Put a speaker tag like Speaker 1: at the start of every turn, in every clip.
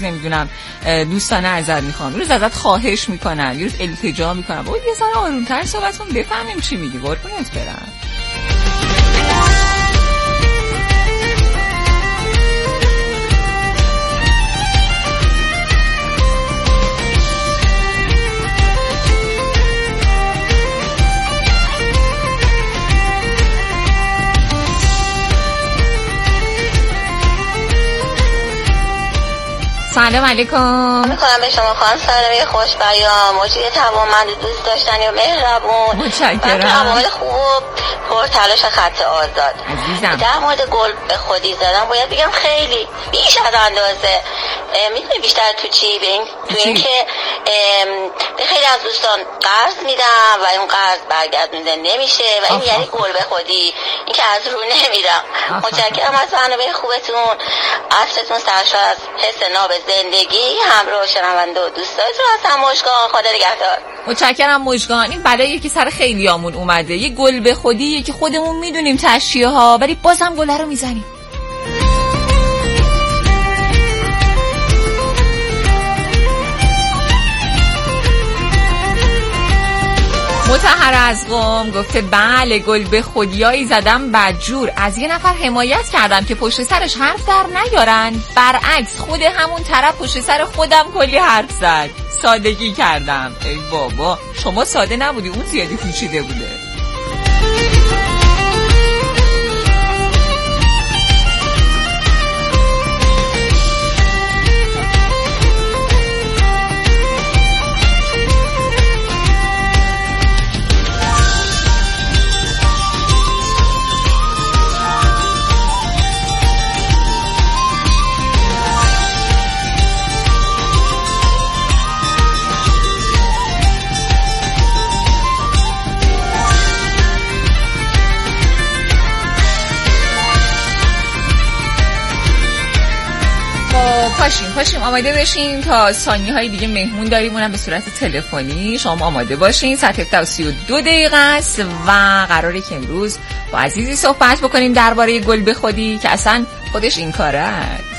Speaker 1: نمیدونم دوستانه ازت میخوام، یه روز ازت خواهش میکنن، یه روز التجا میکنن، باید یه ذره آرومتر صحبت کن بفهمیم چی میگی. قربونت برم. سلام علیکم.
Speaker 2: میخوام به شما خانم سالمه خوش بیان، موجود توانمند، دوست داشتنی و مهربون،
Speaker 1: متشکرم.
Speaker 2: عوامل خوب، پرتلاش خط آزاد.
Speaker 1: عزیزم
Speaker 2: در مورد گل به خودی زدن باید بگم خیلی بیش از اندازه. میتونی بیشتر تو چی؟ به این که به خیلی از دوستان قرض میدم و اون قرض برگردونده نمیشه و این یعنی گل به خودی، این که از رو نمیرم. متشکرم از برنامه خوبتون. عصرتون سرشار از حس ناب زندگی. همراه شنونده و دوستانتون هستم. مژگان، خدا نگهدار.
Speaker 1: متشکرم مژگان. این بلایی که سر خیلیامون اومده، یه گل به خودیه که خودمون میدونیم تشیه ها، ولی بازم گله رو میزنیم. مطهر از قم گفته بله گل به خودیایی زدم بدجور، از یه نفر حمایت کردم که پشت سرش حرف در نیارن، برعکس خود همون طرف پشت سر خودم کلی حرف زد، سادگی کردم. ای بابا شما ساده نبودی، اون زیادی پیچیده بوده. پاشیم آماده بشین تا ثانیه‌های دیگه مهمون داریم، اونم به صورت تلفنی. شما آماده باشین. ساعت 7:32 است و قراره که امروز با عزیزی صحبت بکنیم درباره گل به خودی که اصلا خودش این کاره است.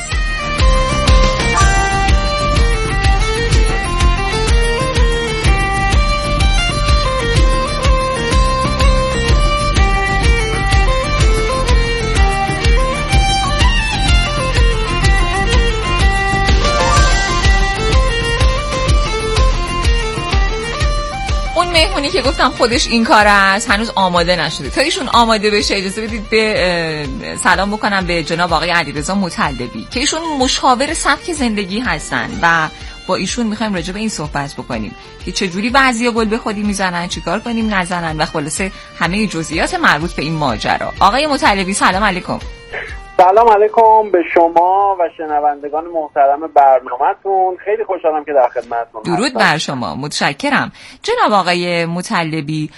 Speaker 1: مهمونی که گفتم خودش این کار است هنوز آماده نشده. تا ایشون آماده بشه اجازه بدید به سلام بکنم به جناب آقای علیرضا مطلبی که ایشون مشاور سبک زندگی هستن و با ایشون میخوایم راجع به این صحبت بکنیم که چجوری بعضیا گل به خودی میزنن، چیکار کنیم نزنن و خلاصه همه جزئیات مربوط به این ماجرا. آقای مطلبی سلام علیکم.
Speaker 3: سلام علیکم به شما و شنوندگان محترم برنامه‌تون. خیلی خوشحالم که در خدمتتون هستم.
Speaker 1: درود بر شما. متشکرم. جناب آقای مطلبی،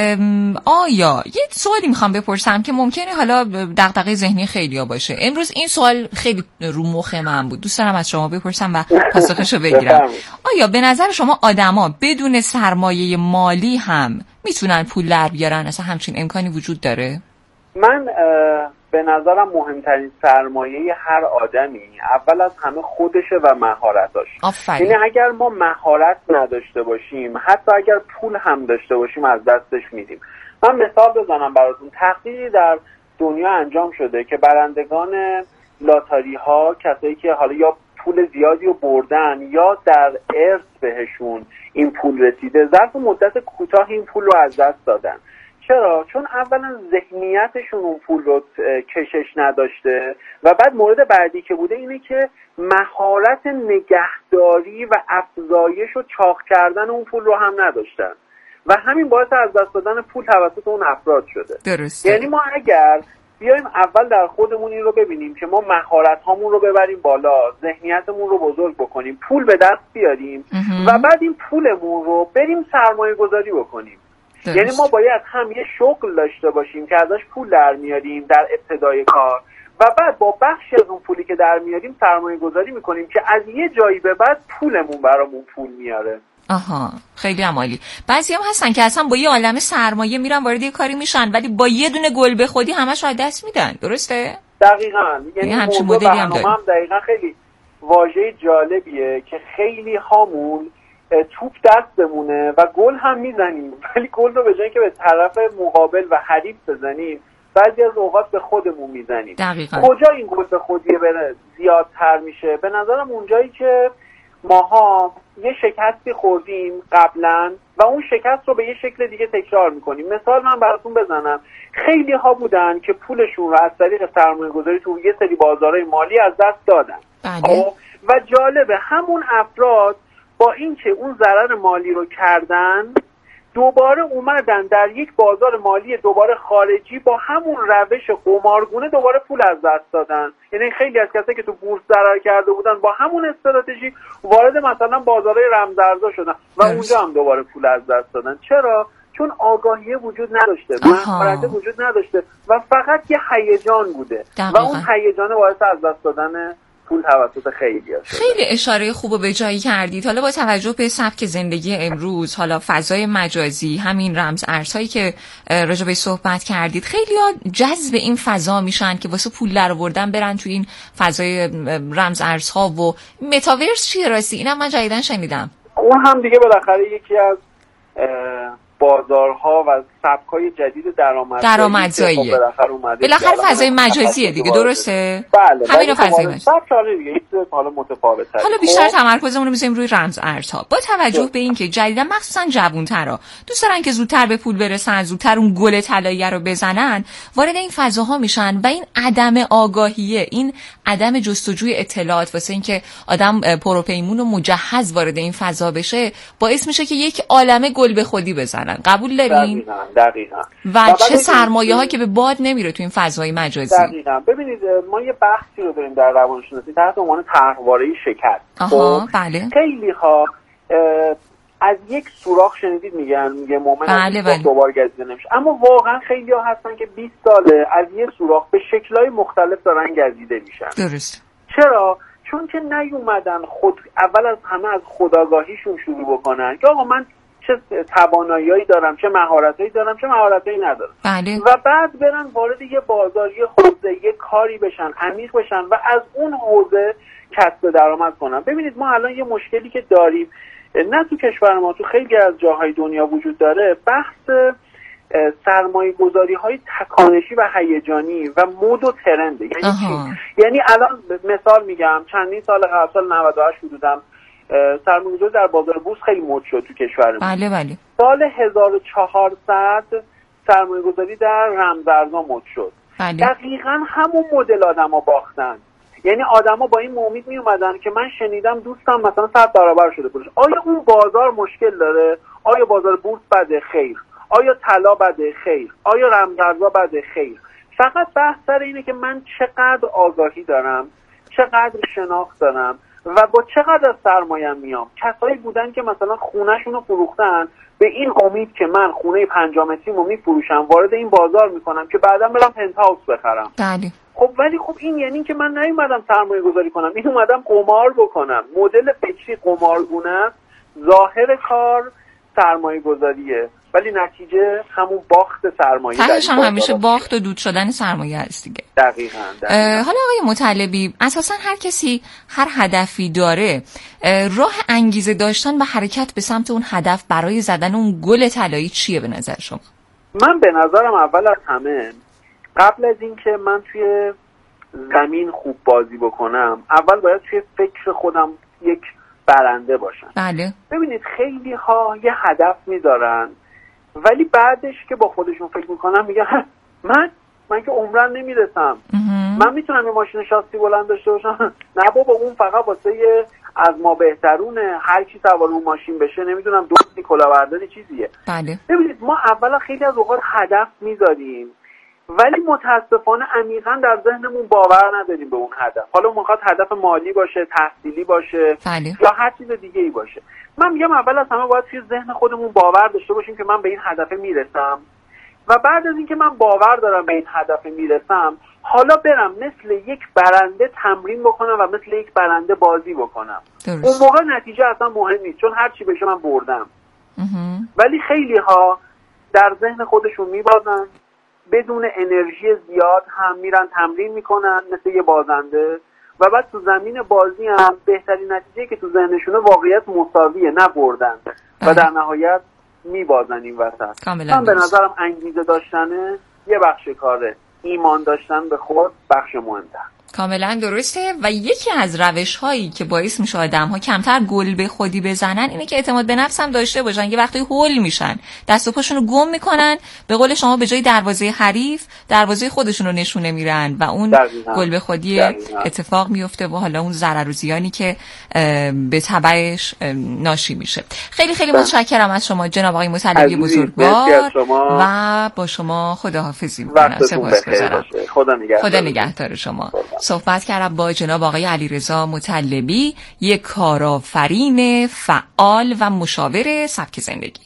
Speaker 1: آیا یه سوالی میخوام بپرسم که ممکنه حالا دغدغه ذهنی خیلیا باشه. امروز این سوال خیلی رو مخ من بود، دوست دارم از شما بپرسم و پاسخشو بگیرم. آیا به نظر شما آدما بدون سرمایه مالی هم میتونن پول در بیارن؟ اصلا همچین امکانی وجود داره؟
Speaker 3: من به نظرم مهمترین سرمایه هر آدمی اول از همه خودشه و مهارتاش. یعنی اگر ما مهارت نداشته باشیم، حتی اگر پول هم داشته باشیم، از دستش میدیم. من مثال بزنم براتون. تحقیقی در دنیا انجام شده که برندگان لاتاری ها، کسایی که حالا یا پول زیادی رو بردن یا در ارث بهشون این پول رسیده، ظرف مدت کوتاه این پول رو از دست دادن. چرا؟ چون اولا ذهنیتشون اون پول رو کشش نداشته و بعد مورد بعدی که بوده اینه که مهارت نگهداری و افزایش و چاق کردن اون پول رو هم نداشتن و همین باعث از دست دادن پول توسط اون افراد شده.
Speaker 1: درسته.
Speaker 3: یعنی ما اگر بیایم اول در خودمون این رو ببینیم که ما مهارت هامون رو ببریم بالا، ذهنیتمون رو بزرگ بکنیم، پول به دست بیاریم و بعد این پولمون رو بریم سرمایه گذاری بکنیم. یعنی ما باید هم یه شغل داشته باشیم که ازش پول در میاریم در ابتدای کار و بعد با بخش از اون پولی که در میاریم سرمایه گذاری میکنیم که از یه جایی به بعد پولمون برامون پول میاره.
Speaker 1: آها، خیلی عالی. بعضی هم هستن که اصلا با یه عالمه سرمایه میرن وارد یه کاری میشن ولی با یه دونه گل به خودی همش رو دست میدن. درسته؟
Speaker 3: دقیقاً. یعنی
Speaker 1: همچین مدلی هم داریم.
Speaker 3: دقیقاً خیلی واژه جالبیه که خیلی هامون توپ دستمونه و گل هم میزنیم، ولی گل رو به جای که به طرف مقابل و حریف بزنیم بعضی از اوقات به خودمون میزنیم. کجا این گل به خودیه زیادتر میشه؟ به نظرم اونجایی که ماها یه شکستی خوردیم قبلا و اون شکست رو به یه شکل دیگه تکرار میکنیم. مثال من براتون بزنم، خیلی ها بودن که پولشون رو از طریق سرمایه گذاری تو یه سری بازارهای مالی از دست دادن و جالبه همون افراد با اینکه اون ضرر مالی رو کردن دوباره اومدن در یک بازار مالی دوباره خارجی با همون روش قمارگونه دوباره پول از دست دادن. یعنی خیلی از کسایی که تو بورس ضرر کرده بودن با همون استراتژی وارد مثلا بازارهای رمزارزها شدن و اونجا هم دوباره پول از دست دادن. چرا؟ چون آگاهی وجود نداشته، مهارت وجود نداشته و فقط یه هیجان بوده و اون هیجان باعث از دست دادن پول توسط
Speaker 1: خیلی اشاره خوب به جایی کردید. حالا با توجه به سبک زندگی امروز، حالا فضای مجازی، همین رمز ارزهایی که راجع به صحبت کردید، خیلی‌ها جذب این فضا میشن که واسه پول درآوردن برن تو این فضای رمز ارزها و متاورس. چیه راستی؟ اینم من جدیداً شنیدم.
Speaker 3: اون هم دیگه بالاخره یکی از بازارها و سبک‌های جدید
Speaker 1: درآمدزایی بالاخره فضای مجازیه دیگه، درسته؟
Speaker 3: بله.
Speaker 1: همین فضای مجازی
Speaker 3: دیگه حالا متفاوته.
Speaker 1: حالا بیشتر تمرکزمون رو بزنیم روی رمز ارزها. با توجه به اینکه جدیدا مخصوصا جوان‌ترا دوست دارن که زودتر به پول برسن، زودتر اون گل طلایی رو بزنن، وارد این فضاها میشن و این عدم آگاهیه، این عدم جستجوی اطلاعات واسه اینکه آدم پروپیمون و مجهز وارد این فضا بشه باعث میشه که یک عالمه گل به خودی بزنن. قبول دارین؟
Speaker 3: دقیقاً.
Speaker 1: و چه سرمایه‌ها که به باد نمیره تو این فضای مجازی.
Speaker 3: دقیقاً. ببینید ما یه بحثی رو داریم در روانشناسی تحت عنوان طرحواره شکست.
Speaker 1: بله.
Speaker 3: خیلی‌ها از یک سوراخ شنیدید میگن مؤمن دوباره گزیده نمیشه، اما واقعا خیلی‌ها هستن که 20 ساله از یه سوراخ به شکل‌های مختلف دارن گزیده میشن.
Speaker 1: درست.
Speaker 3: چرا؟ چون که نیومدن اول از همه از خودآگاهیشون شروع بکنن که آقا من چه توانایی‌هایی دارم، چه مهارتایی دارم، چه مهارتایی ندارم.
Speaker 1: بله.
Speaker 3: و بعد برن وارد یه بازار، یه حوزه، یه کاری بشن، عمیق بشن و از اون حوزه کسب درآمد کنن. ببینید ما الان یه مشکلی که داریم، نه تو کشور ما، تو خیلی از جاهای دنیا وجود داره، بحث سرمایه گذاری های تکانشی و هیجانی و مد و ترنده. یعنی چی؟ یعنی الان مثال میگم چندین سال قبل، سال 98 حدوداً سرمایه‌گذاری در بازار بورس خیلی مد شد تو کشور ما.
Speaker 1: بله.
Speaker 3: سال 1400 سرمایه‌گذاری در رمزارزها مد شد. دقیقاً همون مدل آدما باختن. یعنی آدما با این امید می اومدن که من شنیدم دوستم مثلا 100 برابر شده پولش. آیا اون بازار مشکل داره؟ آیا بازار بورس بده؟ خیر. آیا طلا بده؟ خیر. آیا رمزارزها بده؟ خیر. فقط بحث سر اینه که من چقدر آگاهی دارم، چقدر شناخت دارم و با چقدر از سرمایه‌ام میام. کسایی بودن که مثلا خونه‌شون رو فروختن به این امید که من خونه 5 متریمو میفروشم، وارد این بازار میکنم که بعدا برم پنت‌هاوس بخرم.
Speaker 1: بله.
Speaker 3: خب ولی خب این یعنی که من نیومدم سرمایه گذاری کنم، این اومدم قمار بکنم. مدل فکری قمارگونه، ظاهر کار سرمایه گذاریه ولی نتیجه همون باخت سرمایه.
Speaker 1: تهش هم همیشه باخت و دود شدن سرمایه هست دیگه.
Speaker 3: دقیقاً.
Speaker 1: حالا آقای مطلبی، اساسا هر کسی هر هدفی داره، راه انگیزه داشتن و حرکت به سمت اون هدف برای زدن اون گل طلایی چیه به نظر شما؟
Speaker 3: من به نظرم اول از همه قبل از این که من توی زمین خوب بازی بکنم، اول باید توی فکر خودم یک برنده باشم.
Speaker 1: بله.
Speaker 3: ببینید خیلی ها یه هدف میذارن ولی بعدش که با خودشون فکر میکنن میگن من که عمرن نمیرسم. من میتونم یه ماشین شاسی بلند داشته باشم؟ نه بابا، اون فقط واسه از ما بهترونه، هر کی سوار اون ماشین بشه نمیدونم دوستی کلاهبرداری چیزیه.
Speaker 1: بله.
Speaker 3: ببینید ما اولا خیلی از اوقات هدف میذاریم ولی متاسفانه عمیقاً در ذهنمون باور نداریم به اون هدف. حالا میخواد هدف مالی باشه، تحصیلی باشه،
Speaker 1: بله.
Speaker 3: یا هر چیز دیگه ای باشه. من میگم اول از همه باید توی ذهن خودمون باور داشته باشیم که من به این هدف میرسم و بعد از اینکه من باور دارم به این هدف میرسم، حالا برم مثل یک برنده تمرین بکنم و مثل یک برنده بازی بکنم.
Speaker 1: درست.
Speaker 3: اون موقع نتیجه اصلا مهم نیست چون هر چی بشه من بردم. ولی خیلی ها در ذهن خودشون میبازن، بدون انرژی زیاد هم میرن تمرین میکنن مثل یه بازنده. و بعد تو زمین بازی هم بهترین نتیجه که تو ذهنشونه واقعیت مساویه، نه بردن و در نهایت میبازن این وسط. من به نظرم انگیزه داشتنه یه بخش کاره، ایمان داشتن به خود بخش مهم‌تر.
Speaker 1: کاملا درسته. و یکی از روش هایی که باعث میشه آدم ها کمتر گل به خودی بزنن اینه که اعتماد به نفس هم داشته باشن. یه وقتی هول میشن، دست و پاشون رو گم میکنن، به قول شما به جای دروازه حریف دروازه خودشون رو نشونه میرن و اون گل به خودی اتفاق میفته و حالا اون ضرر و زیانی که به تبعش ناشی میشه. خیلی خیلی متشکرم از شما جناب آقای مطلبی بزرگوار و با شما خداحافظی میکنم. سپاسگزارم. خدا نگهدار شما. صحبت کردم با جناب آقای علیرضا مطلبی، یک کارآفرین فعال و مشاور سبک زندگی.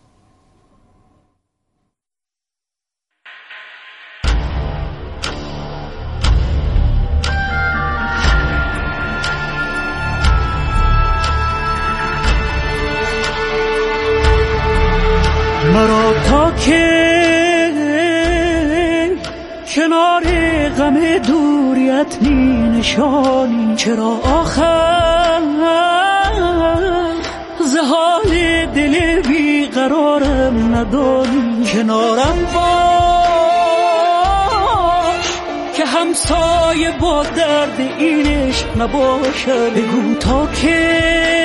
Speaker 4: مرا تا که کنار غم دوریت می نشانی، چرا آخر ز حال دل بی قرارم ندانی؟ کنارم باش که همسایه با درد این عشق نباشد. بگو تا که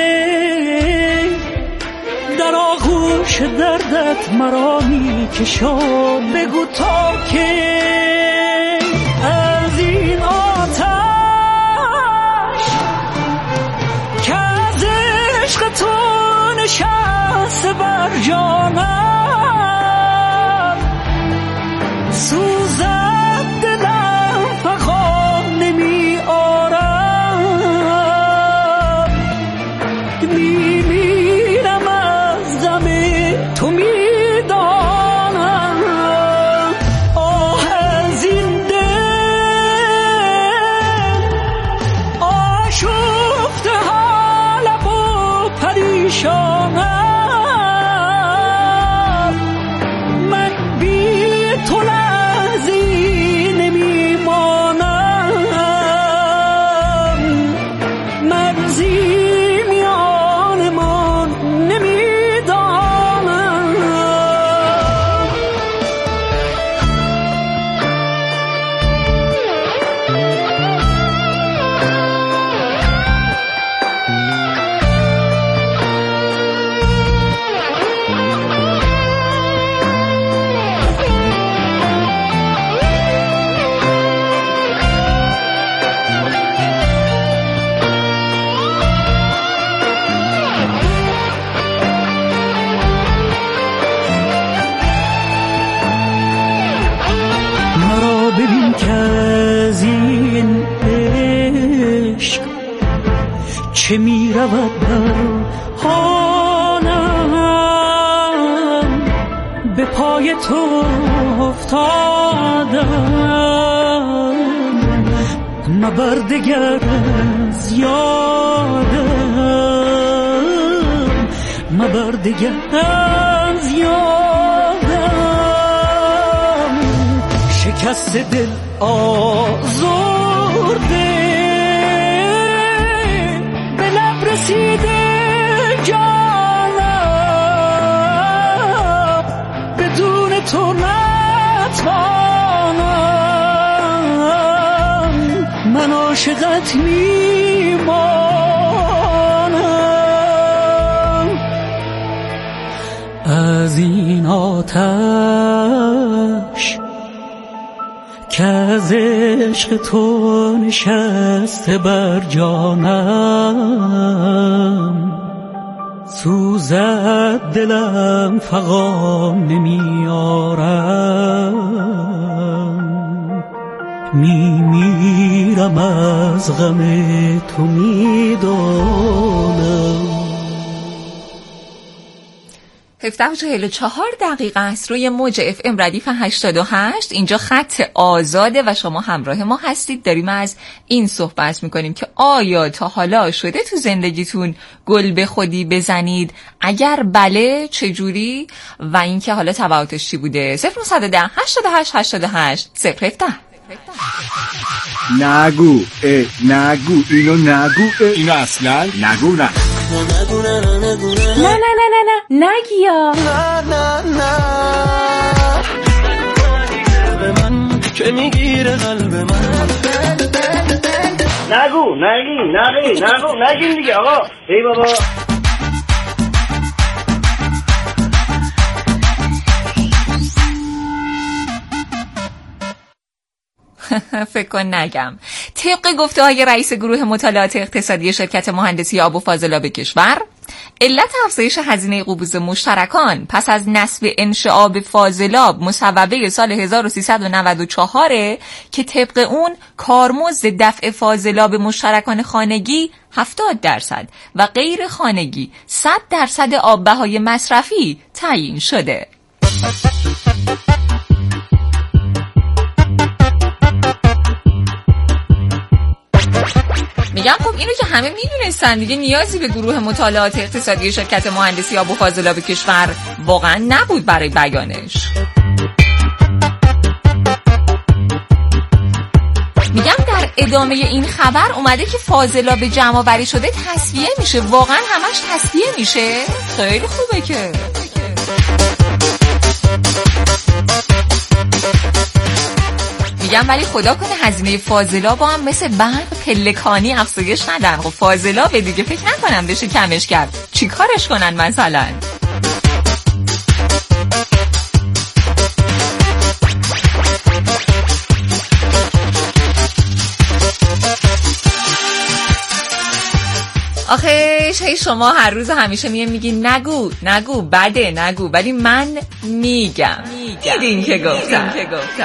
Speaker 4: در آغوش دردت مرا می کشان. بگو تا که از این آتش که از عشق تو نشسته بر جانم، سوزد دلم فغان نمی آرم. میمیرم از غم تو میدانم. آه از این دل آشفته حالم و پریشانم. من بی تو لحظی نمیمانم. مرزی میانمان نمیدانم. مرا ببین که از این عشق چه می رود بر حالم. به پای تو افتادم، مبر دگر از یادم. مبر دگر از یادم. شکست دل آزرده به لب رسیده جانم. بدون تو نتوانم. من عاشقت میمانم. از این آتش که از عشق تو نشسته بر جانم، سوزد دلم فغان نمی آرم. میمیرم از غم تو میدانم.
Speaker 1: 17:44 است روی موج FM ردیف 88. اینجا خط آزاده و شما همراه ما هستید. داریم از این صحبت میکنیم که آیا تا حالا شده تو زندگیتون گل به خودی بزنید؟ اگر بله چجوری؟ و اینکه حالا تبعاتش چی بوده؟ 0910 88 88 017.
Speaker 5: نگو نگو اینو نگو اینو اصلا نگو. نه
Speaker 6: نگیا
Speaker 4: به من که میگیره قلب من.
Speaker 7: نگین دیگه آقا. ای بابا
Speaker 1: فکر کن نگم. طبق گفته‌های رئیس گروه مطالعات اقتصادی شرکت مهندسی آب و فاضلاب کشور، علت افزایش هزینه قبوز مشترکان پس از نصب انشعاب فاضلاب مصوبه سال 1394 که طبق اون کارمزد دفع فاضلاب مشترکان خانگی 70% و غیر خانگی 100% آب‌بهای مصرفی تعیین شده. میگم خب اینو که همه میدونستن دیگه، نیازی به گروه مطالعات اقتصادی شرکت مهندسی آب و فاضلاب کشور واقعا نبود برای بیانش. میگم در ادامه این خبر اومده که فاضلاب جمع آوری شده تصفیه میشه. واقعا همش تصفیه میشه؟ خیلی خوبه که. میگم ولی خدا کنه هزینه فاضلاب با هم مثل برق پلکانی افزایش ندن. خب فاضلاب دیگه فکر نکنم بشه کمش کرد. چی کارش کنن مثلا؟ آخه شما هر روز همیشه میگی نگو بده نگو، ولی من میگم. دیدین که گفتم.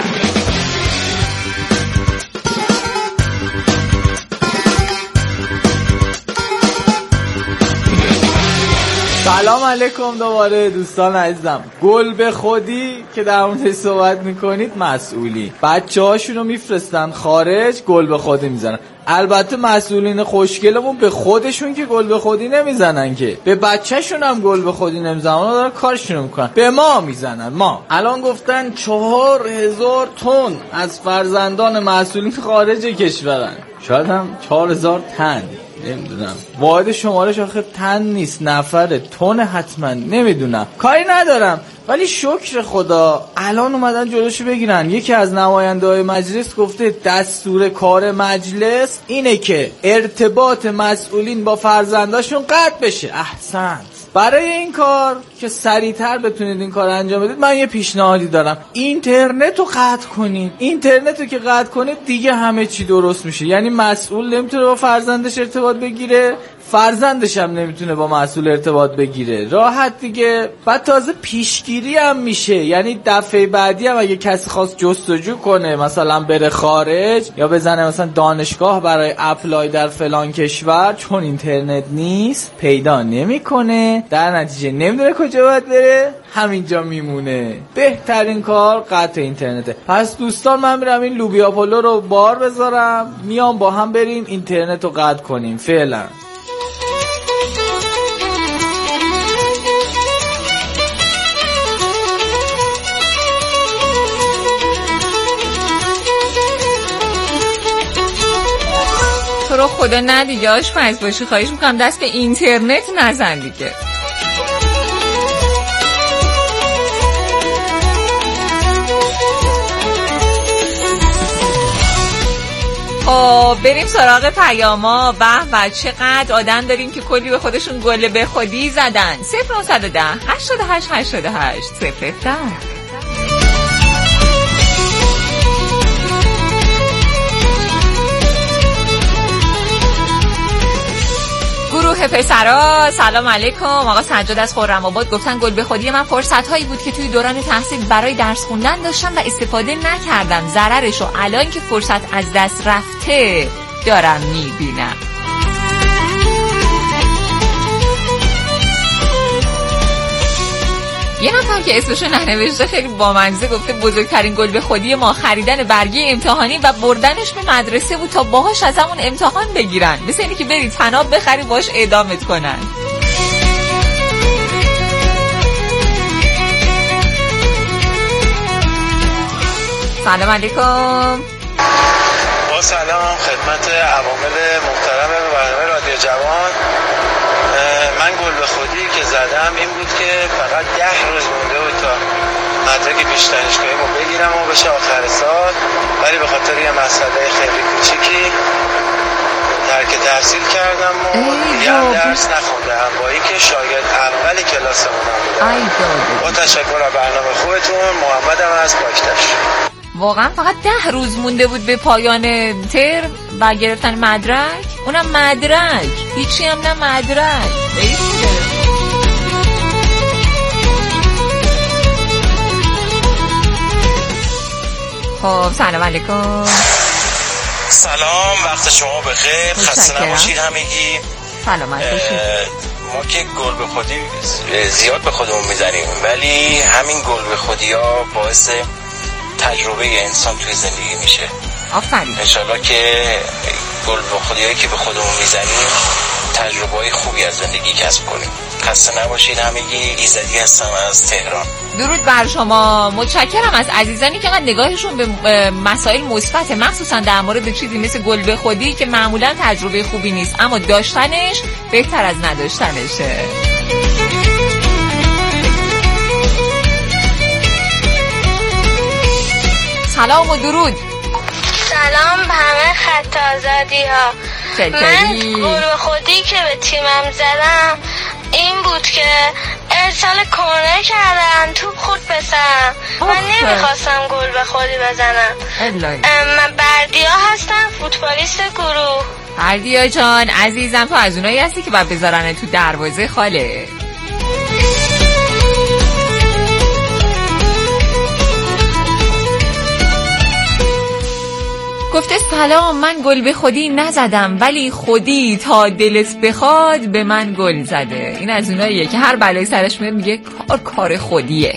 Speaker 8: سلام علیکم دوباره دوستان عزیزم. گل به خودی که در موردش صحبت میکنید مسئولی، بچه هاشونو میفرستن خارج گل به خودی میزنن. البته مسئولین خوشگلمون به خودشون که گل به خودی نمیزنن، که به بچهشون هم گل به خودی نمیزنن، اونا دارن کارشونو میکنن. به ما میزنن. ما الان گفتن 4000 تن از فرزندان مسئولین خارج کشورن، شاید هم 4000 تن، نمیدونم واحد شمارش آخه تن نیست، نفره، تن حتما، نمیدونم، کاری ندارم. ولی شکر خدا الان اومدن جلوشو بگیرن. یکی از نماینده‌های مجلس گفته دستور کار مجلس اینه که ارتباط مسئولین با فرزنداشون قطع بشه. احسنت. برای این کار که سریعتر بتونید این کار انجام بدید، من یه پیشنهادی دارم. اینترنت رو قطع کنید. اینترنت رو که قطع کنید دیگه همه چی درست میشه. یعنی مسئول نمیتونه با فرزندش ارتباط بگیره، فرزندش هم نمیتونه با مسئول ارتباط بگیره. راحت دیگه. بعد تازه پیشگیری هم میشه. یعنی دفعه بعدی هم اگه کسی خواست جستجو کنه، مثلا بره خارج یا بزنه مثلا دانشگاه برای اپلای در فلان کشور، چون اینترنت نیست پیدا نمیکنه، در نتیجه نمیدونه کجا باید بره، همینجا میمونه. بهترین کار قطع اینترنته. پس دوستان من میرم این لوبیا پلو رو بار بذارم، میام با هم بریم اینترنت رو قطع کنیم. فعلا
Speaker 1: تو رو خدا نه دیگه آشپز باشی، خواهش میکنم دست به اینترنت نزن دیگه. بریم سراغ پیاما. و چقدر آدم داریم که کلی به خودشون گل به خودی زدن. 0910 88 88 010. گروه پسرا سلام علیکم. آقا سجاد از خرم‌آباد گفتن گل به خودی من فرصت هایی بود که توی دوران تحصیل برای درس خوندن داشتم و استفاده نکردم. ضررشو الان که فرصت از دست رفته دارم میبینم. یه نفر که اسمشو ننوشته خیلی بامزه گفته بزرگترین گل به خودی ما خریدن برگه امتحانی و بردنش به مدرسه بود تا باهاش از همون امتحان بگیرن. مثل اینی که بری طناب بخری باهاش اعدامت کنن. سلام علیکم.
Speaker 7: با سلام خدمت عوامل محترم برنامه رادیو جوان. من گل به خودی که زدم این بود که فقط 10 روز مونده بود تا مدرک پیش دانشگاهیمو بگیرم و بشه آخر سال، ولی به خاطر یه مسئله خیلی کوچیکی ترک تحصیل کردم و دیگه درس نخوندم، با اینکه شاگرد اول کلاسمونم بودم. با تشکر از برنامه خوبتون. محمدم از پاکتش.
Speaker 1: واقعا فقط 10 روز مونده بود به پایان ترم و گرفتن مدرک، اونم مدرک، هیچی هم نه مدرک. خب سلام علیکم.
Speaker 7: سلام، وقت شما بخیر، خسته نباشید همگی.
Speaker 1: سلامت باشید.
Speaker 7: ما که گل به خودی زیاد به خودمون میزنیم، ولی همین گل به خودی ها باعث تجربه انسان توی زندگی میشه.
Speaker 1: آفرین.
Speaker 7: انشالله که گل به خودی هایی که به خودمون میزنیم تجربه های خوبی از زندگی کسب کنیم. خسته نباشید همگی. ایزدی هستم از تهران.
Speaker 1: درود بر شما. متشکرم از عزیزانی که نگاهشون به مسائل مثبت، مخصوصا در مورد چیزی مثل گل به خودی که معمولا تجربه خوبی نیست، اما داشتنش بهتر از نداشتنشه. سلام و درود.
Speaker 9: سلام به همه خط آزادی ها. من گل به خودی که به تیمم زدم این بود که ارسال کورنر کردن، توپ خورد بسرم. من نمیخواستم گل به خودی بزنم. من بردیا هستم، فوتبالیست گروه.
Speaker 1: بردیا جان عزیزم، تو از اونایی هستی که باید بذارن تو دروازه خاله. گفته سلام، من گل به خودی نزدم ولی خودی تا دلت بخواد به من گل زده. این از اوناییه که هر بلایی سرش میاد میگه کار خودیه.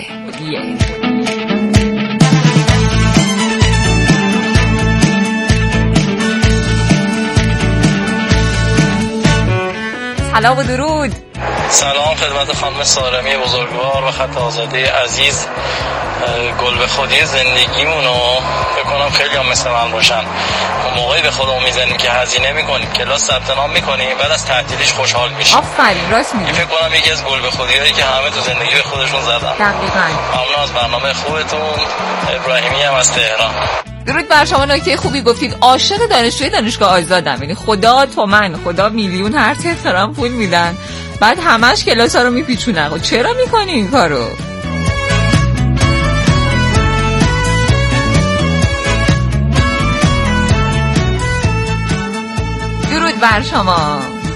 Speaker 1: سلام و درود.
Speaker 7: سلام خدمت خانم سارمی بزرگوار و خط آزادی عزیز. گل به خودی زندگیمونو بکنم خیلی هم مثل من باشن. اون موقعی به خودمون میزنیم که هزینه میکنیم، کلاس ثبت نام میکنیم، بعد از تعطیلیش خوشحال میشیم.
Speaker 1: آفرین، راست میگی.
Speaker 7: فکر کنم یکی از گل به خودیایی که همه تو زندگی به خودشون زدن.
Speaker 1: دقیقاً.
Speaker 7: ممنون از برنامه خوبتون. ابراهیمی هم از تهران.
Speaker 1: درود بر شما. نکته خوبی گفتید. عاشق دانشجوی دانشگاه آزادم، یعنی خدا تومن، خدا میلیون هر تخترام پول میدن، بعد همش کلاسا رو میپیچونن. چرا میکنی این کارو؟ درود بر شما.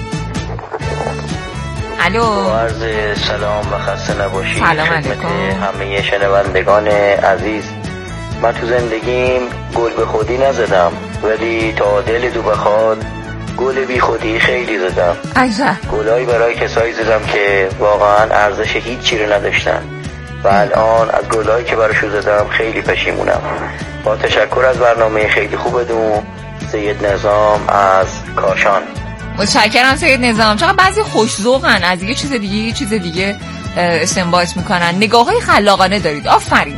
Speaker 1: الو.
Speaker 10: عرض سلام و خسته نباشید.
Speaker 1: سلام علیکم
Speaker 10: همه شنوندگان عزیز. من تو زندگیم گل به خودی نزدم، ولی تا دل دو بخواد گل بی خودی خیلی زدم.
Speaker 1: عجب.
Speaker 10: گلایی برای کسایی زدم که واقعا ارزش هیچ چی رو نداشتن و الان از گلایی که براشون زدم خیلی پشیمونم. با تشکر از برنامه خیلی خوبتون. سید نظام از کاشان.
Speaker 1: متشکرم سید نظام. چقدر بعضی خوش‌ذوقن، از یه چیز دیگه استنباط میکنن. نگاه‌های خلاقانه دارید. آفرین.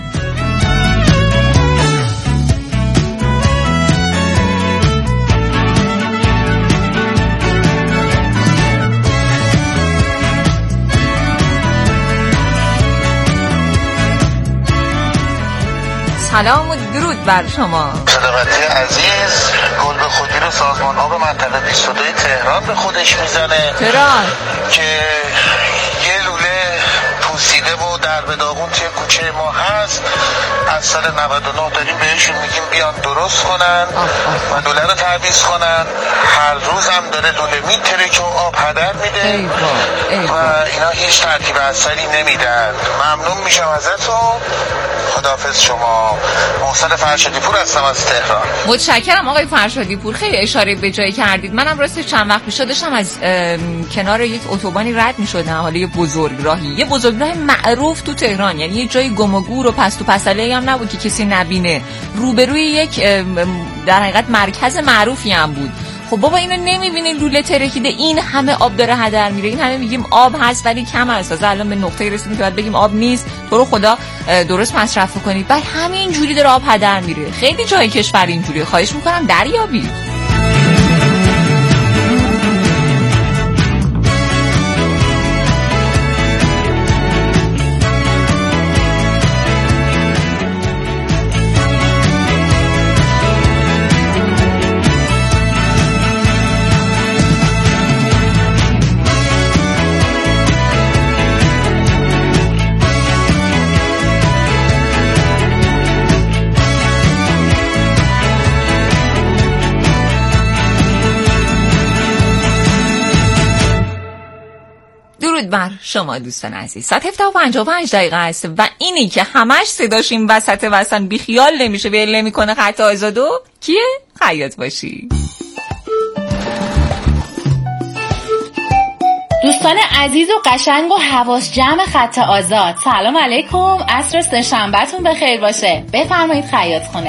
Speaker 1: سلام و درود بر شما.
Speaker 11: خدمتی عزیز، گل به خودی رو سازمان آب منطقه 22 تهران به خودش میزنه.
Speaker 1: تهران
Speaker 11: که یه لوله پوسیده و در به داغون توی کوچه ما هست. از سال 99 داریم بهشون میگیم بیان درست کنن و لوله رو تعویض کنن. هر روز هم داره لوله میتره که آب هدر میده و اینا هیچ ترتیب اثری نمیدن. ممنون میشم ازتون. خداحافظ شما. محسن فرشادی پور هستم از تهران.
Speaker 1: متشکرم آقای فرشادی پور، خیلی اشاره به جایی کردید. منم راست چند وقت پیش داشتم از کنار یک اتوبانی رد می‌شدم، حالا یه بزرگراه معروف تو تهران، یعنی یه جای گم و گور و پس تو پساله هم نبود که کسی نبینه. روبروی یک در حقیقت مرکز معروفی هم بود. خب بابا اینو نمیبینی لوله ترکیده، این همه آب داره هدر میره، این همه میگیم آب هست ولی کم است. از الان به نقطه رسیدیم که باید بگیم آب نیست، تو رو خدا درست مصرف کنید. بعد همین جوری داره آب هدر میره. خیلی جای کشور اینجوریه، خواهش میکنم دریابید. درود بر شما دوستان عزیز. 7:55 است و اینی که همش صداش این وسط وسط بیخیال نمیشه ول نمیکنه خط آزادو کیه؟ خیاط باشی.
Speaker 6: دوستان عزیز و قشنگ و حواس جمع خط آزاد، سلام علیکم، عصر سه‌شنبه‌تون بخیر باشه. بفرمایید خیاط خونه.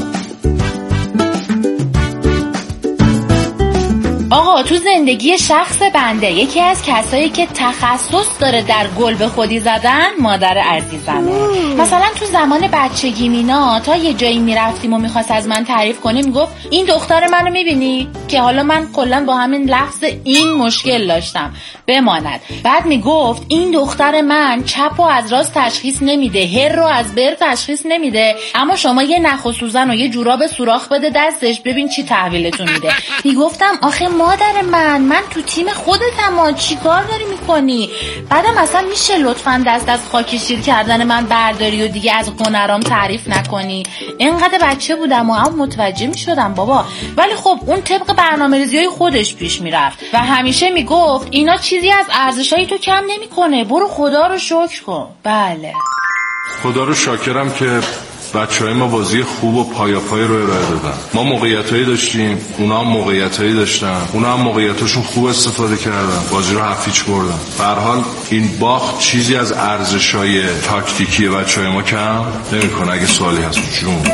Speaker 6: آقا تو زندگی شخص بنده یکی از کسایی که تخصص داره در گل به خودی زدن مادر عزیزمه. مثلا تو زمان بچگی مینا تا یه جایی میرفتیم و میخواست از من تعریف کنه میگفت این دختر منو میبینی؟ که حالا من کلا با همین لفظ این مشکل داشتم بماند. بعد میگفت این دختر من چپ و از راست تشخیص نمیده، هر رو از بر تشخیص نمیده، اما شما یه نخ و سوزن و یه جوراب سوراخ بده دستش ببین چی تحویلتون میده. میگفتم آخه مادر من تو تیم خودتم، چی کار داری میکنی؟ بعدم اصلا میشه لطفاً دست از خاک شیر کردن من برداری و دیگه از هنرام تعریف نکنی؟ اینقدر بچه بودم و اما متوجه میشدم بابا، ولی خب اون طبق برنامه‌ریزی‌های خودش پیش میرفت و همیشه میگفت اینا چیزی از ارزشای تو کم نمیکنه، برو خدا رو شکر کن. بله
Speaker 12: خدا رو شاکرم که بچه‌های ما بازی خوب و پایاپای رو ارائه دادن. ما موقعیتایی داشتیم، اونا هم موقعیتایی داشتن، اونا هم موقعیتاشون خوب استفاده کردن، بازی رو 7-0 بردن. به هر حال این باخت چیزی از ارزش‌های تاکتیکی بچه‌های ما کم نمی‌کنه. اگه سوالی هست جون.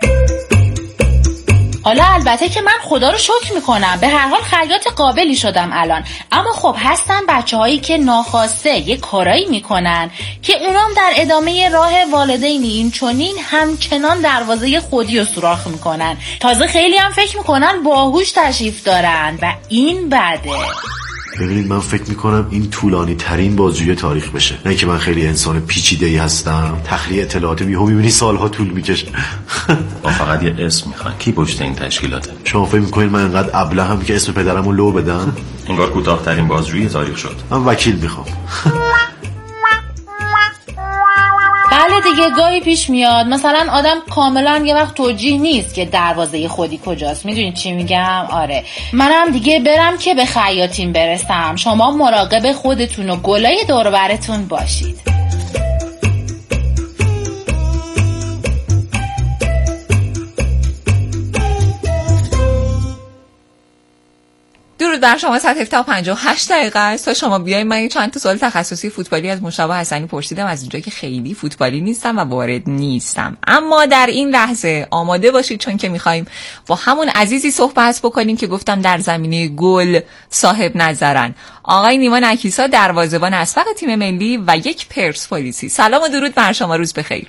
Speaker 6: حالا البته که من خدا رو شکر میکنم، به هر حال خیاط قابلی شدم الان، اما خب هستن بچه‌هایی که ناخواسته یه کارایی میکنن که اونام در ادامه راه والدین این چنین همچنان دروازه خودی رو سوراخ میکنن. تازه خیلی هم فکر میکنن باهوش تشریف دارن و این بده.
Speaker 13: ببینید من فکر میکنم این طولانی ترین بازجویی تاریخ بشه، نه که من خیلی انسان پیچیده‌ای هستم، تخلیه اطلاعات بیهو میبینی سالها طول میکشه.
Speaker 14: ما فقط یه اسم میخوان، کی پشت این تشکیلاته؟
Speaker 13: شما فکر میکنید من انقدر ابله‌ام که اسم پدرمو لو بدم؟
Speaker 14: انگار کوتاه‌ترین بازجویی تاریخ شد.
Speaker 13: من وکیل میخوام.
Speaker 6: بله دیگه گاهی پیش میاد مثلا آدم کاملا یه وقت توجیه نیست که دروازه خودی کجاست. میدونید چی میگم؟ آره منم دیگه برم که به خیاطین برسم. شما مراقب خودتون و گلای دور و برتون باشید.
Speaker 1: درود بر شما. 7:58 است تا شما بیاین. من چند تا سوال تخصصی فوتبالی از مشتبه حسنی پرسیدم، از اونجایی که خیلی فوتبالی نیستم و وارد نیستم، اما در این لحظه آماده باشید چون که میخوایم با همون عزیزی صحبت بکنیم که گفتم در زمینه گل صاحب نظرن. آقای نیما نکیسا دروازه‌بان اسبق تیم ملی و یک پرسپولیسی. سلام و درود بر شما، روز بخیر.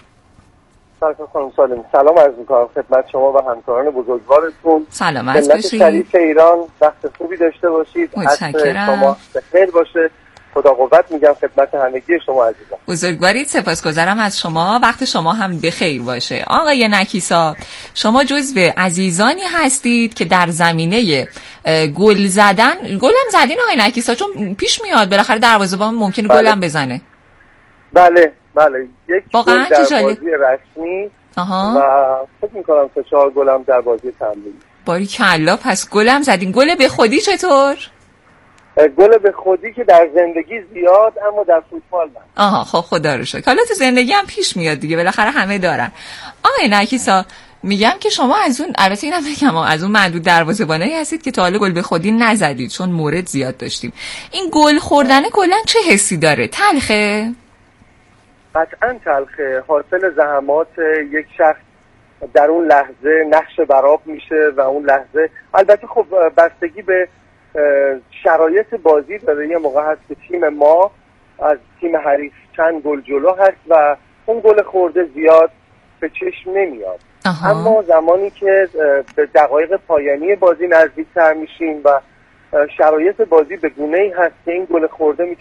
Speaker 15: سلام عرض می‌کنم خدمت شما و همکاران بزرگوارتون.
Speaker 1: سلامت باشید.
Speaker 15: شریف ایران وقت خوبی داشته باشید.
Speaker 1: متشکرم.
Speaker 15: شما بخیر باشه. خدا قوت میگم خدمت همگی شما عزیزان.
Speaker 1: بزرگوارید، سپاسگزارم از شما. وقت شما هم بخیر باشه. آقای نکیسا، شما جزو عزیزانی هستید که در زمینه گل زدن، گل هم زدین آقای نکیسا؟ چون پیش میاد بالاخره دروازه‌بان ممکنه گل هم بزنه.
Speaker 15: بله یک گل در بازی رسمی
Speaker 1: و
Speaker 15: فکر میکنم 3-4 گل هم در بازی تمرینی.
Speaker 1: باریکلا، پس گل هم زدین. گل به خودی چطور؟
Speaker 15: گل به خودی که در زندگی زیاد اما در فوتبال نه.
Speaker 1: خب خدا رو شکر. حالا تو زندگی هم پیش میاد دیگه، بالاخره همه دارن. آقای نکیسا میگم که شما از اون، البته اینم بگم از اون معدود دروازه‌بانایی هستید که تا حالا گل به خودی نزدید چون مورد زیاد داشتیم. این گل خوردن کلا چه حسی داره؟ تلخه؟
Speaker 15: قطعاً تلخه، حاصل زحمات یک شخص در اون لحظه نقش برآب میشه و اون لحظه البته خب بستگی به شرایط بازی داره. یه موقع هست که تیم ما از تیم حریف چند گل جلو هست و اون گل خورده زیاد به چشم نمیاد. اما زمانی که به دقایق پایانی بازی نزدیکتر میشیم و شرایط بازی به گونه‌ای هست که این گل خورده